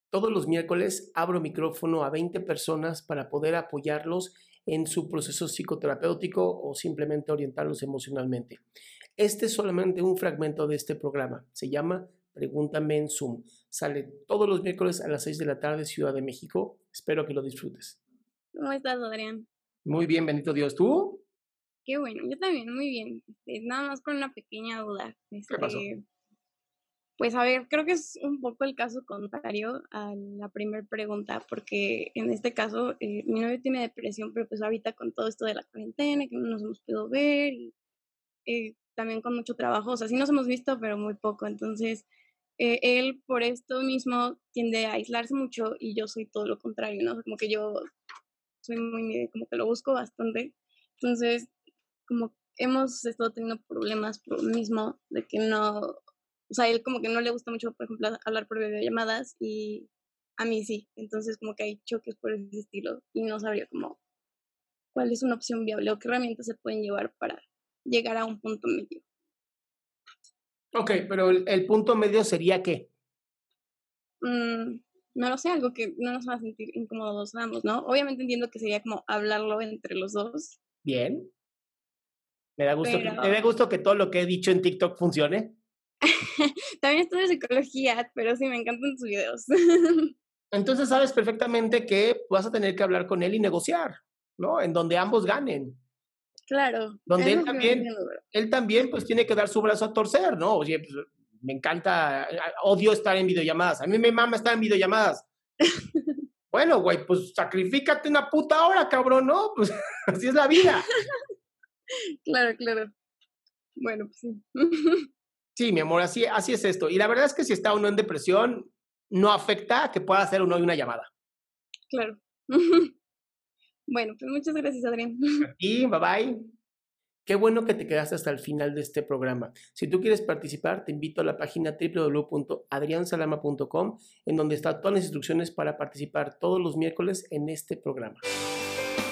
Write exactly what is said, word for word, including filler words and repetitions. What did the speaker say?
Todos los miércoles abro micrófono a veinte personas para poder apoyarlos en su proceso psicoterapéutico o simplemente orientarlos emocionalmente. Este es solamente un fragmento de este programa. Se llama Pregúntame en Zoom. Sale todos los miércoles a las seis de la tarde, Ciudad de México. Espero que lo disfrutes. ¿Cómo estás, Adrián? Muy bien, bendito Dios. ¿Tú? Qué bueno, yo también, muy bien. Este, nada más con una pequeña duda. ¿Qué pasó? Este, pues a ver, creo que es un poco el caso contrario a la primera pregunta, porque en este caso eh, mi novio tiene depresión, pero pues ahorita con todo esto de la cuarentena, que no nos hemos podido ver, y eh, también con mucho trabajo, o sea, sí nos hemos visto, pero muy poco. Entonces, eh, él por esto mismo tiende a aislarse mucho y yo soy todo lo contrario, ¿no? Como que yo soy muy, como que lo busco bastante. Entonces, como hemos estado teniendo problemas por lo mismo, de que no, o sea, a él como que no le gusta mucho, por ejemplo, hablar por videollamadas y a mí sí. Entonces, como que hay choques por ese estilo y no sabría como cuál es una opción viable o qué herramientas se pueden llevar para llegar a un punto medio. Ok, pero el, el punto medio sería ¿qué? Mm, no lo sé, algo que no nos va a sentir incómodos ambos, ¿no? Obviamente entiendo que sería como hablarlo entre los dos. Bien. Me da gusto que, Pero me da gusto que todo lo que he dicho en TikTok funcione. también estudio psicología, pero sí me encantan sus videos. Entonces sabes perfectamente que vas a tener que hablar con él y negociar, ¿no? En donde ambos ganen. Claro, Donde es él lo que también, entiendo, bro. él también pues tiene que dar su brazo a torcer, ¿no? Oye, pues, me encanta, odio estar en videollamadas. A mí me mama estar en videollamadas. Bueno, güey, pues sacrifícate una puta hora, cabrón, ¿no? Pues así es la vida. Claro, claro. Bueno, pues sí. Sí, mi amor, así, así es esto. Y la verdad es que si está uno en depresión, no afecta que pueda hacer uno una llamada. Claro. Bueno, pues muchas gracias, Adrián. Y bye bye. Qué bueno que te quedaste hasta el final de este programa. Si tú quieres participar, te invito a la página doble u doble u doble u punto adrian salama punto com, en donde están todas las instrucciones para participar todos los miércoles en este programa.